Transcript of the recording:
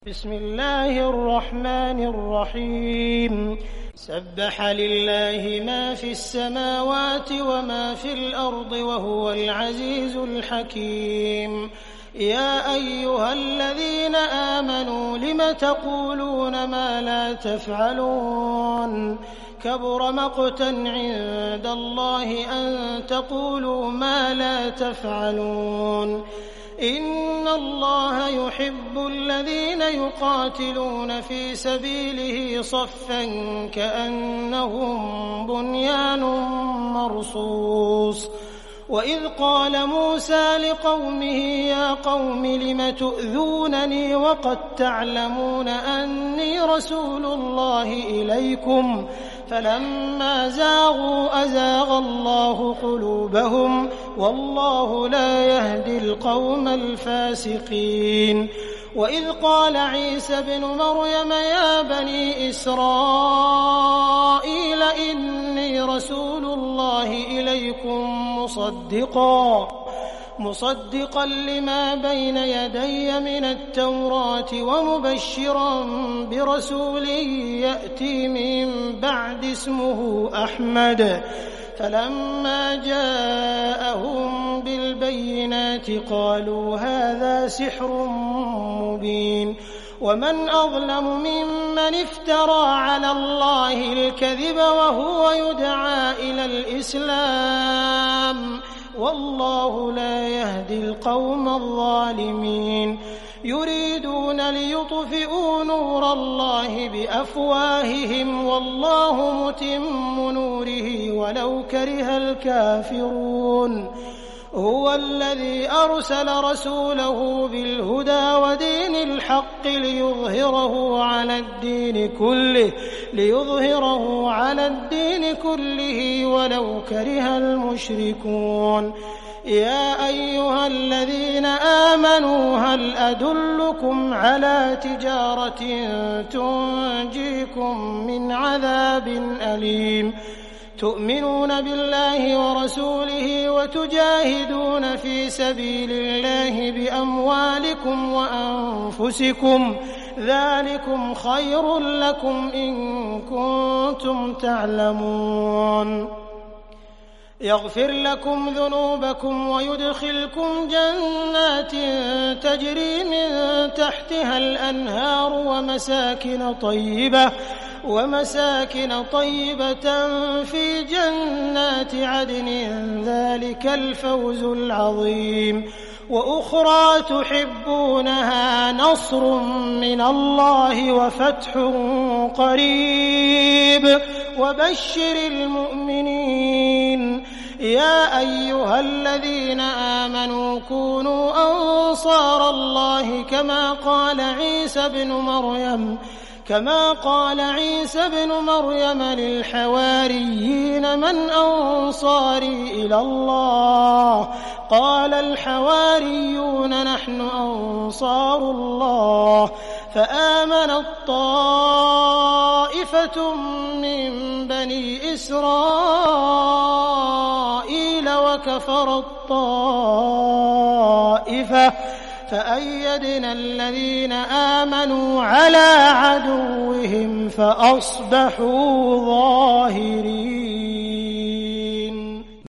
بسم الله الرحمن الرحيم سبح لله ما في السماوات وما في الأرض وهو العزيز الحكيم يا أيها الذين آمنوا لم تقولون ما لا تفعلون كبر مقتا عند الله أن تقولوا ما لا تفعلون إن الله يحب الذين يقاتلون في سبيله صفا كأنهم بنيان مرصوص وإذ قال موسى لقومه يا قوم لم تؤذونني وقد تعلمون أني رسول الله إليكم فلما زاغوا أزاغ الله قلوبهم والله لا يهدي القوم الفاسقين وإذ قال عيسى بن مريم يا بني إسرائيل إني رسول الله إليكم مصدقا لما بين يدي من التوراة ومبشرا برسول يأتي من بعد اسمه أحمد فلما جاءهم بالبينات قالوا هذا سحر مبين ومن أظلم ممن افترى على الله الكذب وهو يدعى إلى الإسلام والله لا يهدي القوم الظالمين يريدون ليطفئوا نور الله بأفواههم والله متم نوره ولو كره الكافرون هو الذي أرسل رسوله بالهدى ودين الحق ليظهره على الدين كله ولو كره المشركون يا أيها الذين آمنوا هل أدلكم على تجارة تنجيكم من عذاب أليم تؤمنون بالله ورسوله وتجاهدون في سبيل الله بأموالكم وأنفسكم ذلكم خير لكم إن كنتم تعلمون يغفر لكم ذنوبكم ويدخلكم جنات تجري من تحتها الأنهار ومساكن طيبة في جنات عدن ذلك الفوز العظيم وأخرى تحبونها نصر من الله وفتح قريب وبشر المؤمنين يا أيها الذين آمنوا كونوا أنصار الله كما قال عيسى بن مريم للحواريين من أنصاري إلى الله قال الحواريون نحن أنصار الله فآمنت طائفة من بني إسرائيل وكفرت طائفة فأيدنا الذين آمنوا على عدوهم فأصبحوا ظاهرين.